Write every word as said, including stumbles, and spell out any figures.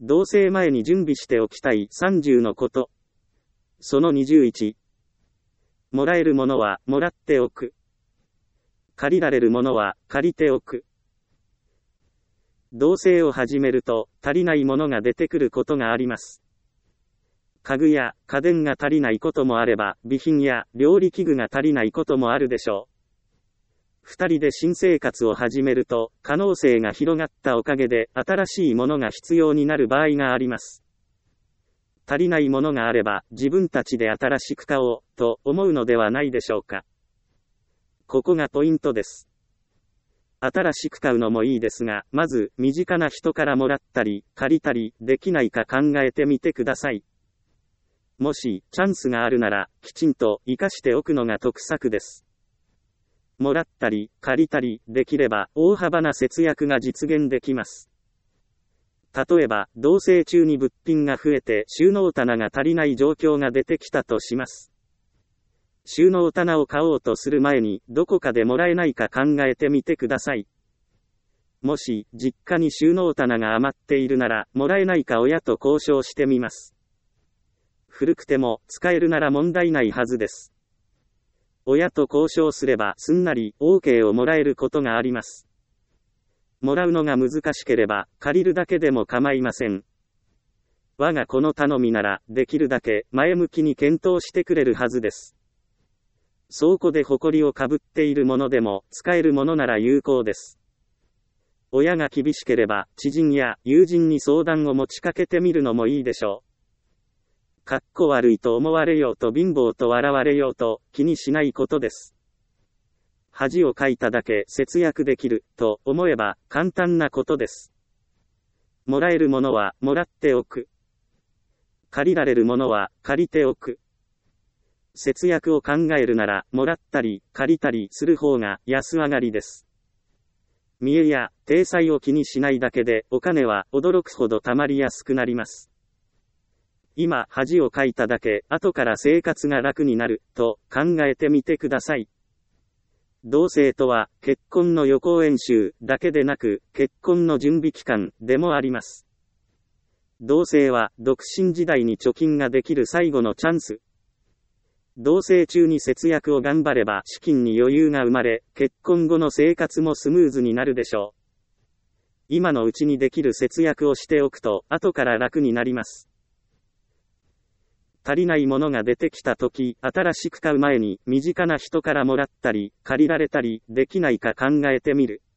同棲前に準備しておきたいさんじゅうのこと。そのにじゅういち。もらえるものはもらっておく。借りられるものは借りておく。同棲を始めると足りないものが出てくることがあります。家具や家電が足りないこともあれば、備品や料理器具が足りないこともあるでしょう。二人で新生活を始めると、可能性が広がったおかげで新しいものが必要になる場合があります。足りないものがあれば、自分たちで新しく買おう、と思うのではないでしょうか。ここがポイントです。新しく買うのもいいですが、まず、身近な人からもらったり、借りたり、できないか考えてみてください。もし、チャンスがあるなら、きちんと活かしておくのが得策です。もらったり、借りたり、できれば、大幅な節約が実現できます。例えば、同棲中に物品が増えて収納棚が足りない状況が出てきたとします。収納棚を買おうとする前に、どこかでもらえないか考えてみてください。もし、実家に収納棚が余っているなら、もらえないか親と交渉してみます。古くても、使えるなら問題ないはずです。親と交渉すれば、すんなり、OK をもらえることがあります。もらうのが難しければ、借りるだけでも構いません。我が子の頼みなら、できるだけ、前向きに検討してくれるはずです。倉庫で埃をかぶっているものでも、使えるものなら有効です。親が厳しければ、知人や友人に相談を持ちかけてみるのもいいでしょう。かっこ悪いと思われようと貧乏と笑われようと、気にしないことです。恥をかいただけ節約できる、と思えば、簡単なことです。もらえるものは、もらっておく。借りられるものは、借りておく。節約を考えるなら、もらったり、借りたりする方が安上がりです。見栄や、体裁を気にしないだけで、お金は驚くほど貯まりやすくなります。今、恥をかいただけ、後から生活が楽になる、と考えてみてください。同棲とは、結婚の予行演習だけでなく、結婚の準備期間でもあります。同棲は、独身時代に貯金ができる最後のチャンス。同棲中に節約を頑張れば資金に余裕が生まれ、結婚後の生活もスムーズになるでしょう。今のうちにできる節約をしておくと、後から楽になります。足りないものが出てきたとき、新しく買う前に、身近な人からもらったり、借りられたり、できないか考えてみる。